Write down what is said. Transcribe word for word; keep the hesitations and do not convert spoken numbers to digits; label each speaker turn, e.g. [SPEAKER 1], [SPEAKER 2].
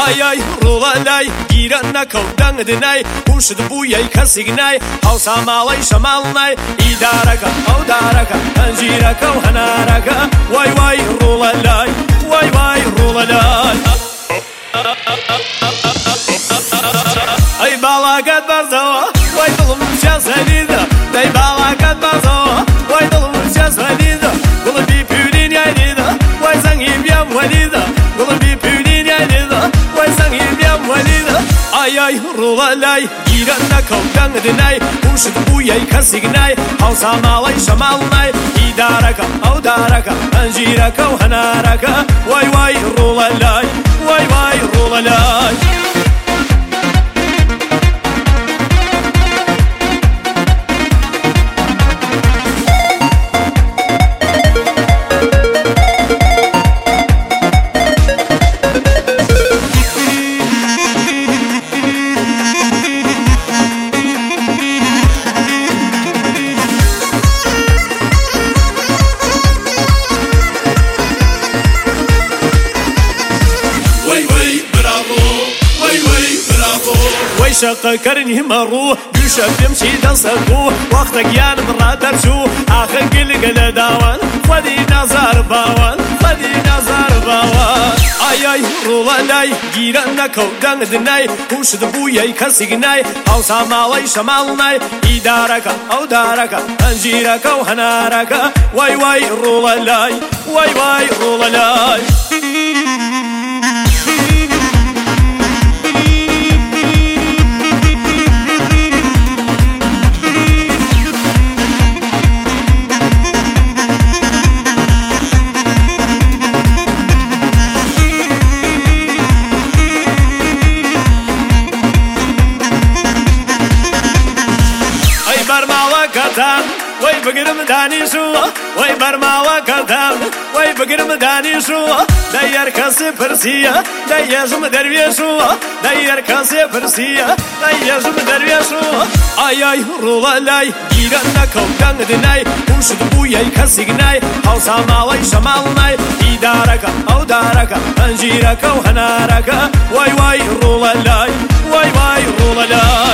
[SPEAKER 1] ئای ئای ڕۆڵە لای گیرە نەکەوت دەنگ دنای هوشت بوویەی کەسێک نای هەوسا ماڵەی شەماڵ نای ئیدارەکە ئەو دارەکە پەنجیرەکە و هەنارەکە وای وای ڕۆڵە لای وای وای ڕۆڵە لای ئەی باڵاکەت بەرزەوە وای دڵم چە سەریدە دەی باڵاکەت بەرزەوە وای دڵم چە سەریدە گوڵبی پیرینیای دیدە وای زەنگی بیام وەلیدە گوڵبی پیرینیای دیدە وای زەنگی بیام وەلیدە ئای ئای ڕۆڵە لای گیرە نەکەوت دەنگ دنای هوشت بوویەی کەسێک نای هەوسا ماڵەی شەماڵ نای ئیدارەکە ئەو دارەکە پەنجیرەکە و هەنارەکە وای وای ڕۆڵە لای وای وای ڕۆڵە لای شەقەکەرنی مەڕوو دووشە پێم چی دەسەبوو وەختە گیانم ڕادەرچوو ئاخە گلگە لە داوان خودی نازار باوان خودی نازار باوان ئای ئای ڕۆڵە لای گیرە نەکەوت دەنگ دنای هوشت بوویەی کەسێک نای هەوسا ماڵەی شەماڵ نای ئیدارەکە ئەو دارەکە پەنجیرەکە و هەنارەکە وای وای ڕۆڵە لای وای وای ڕۆڵە لای وای بگرم دانیشووە وای بەرماوەکەتان وای بگرم دانیشووە دەی هەر کەسێ پرسیە دەی هێزم دەروێشووە دەی هەر کەسێ پرسیە دەی هێزم دەروێشووە ئای ئای ڕۆڵە لای گیرە نەکەوت دەنگ دنای هوشت بوویەی کەسێک نای هەوسا ماڵەی شەماڵ نای ئیدارەکە ئەو دارەکە پەنجیرەکە و هەنارەکە وای وای ڕۆڵە لای وای وای ڕۆڵە لای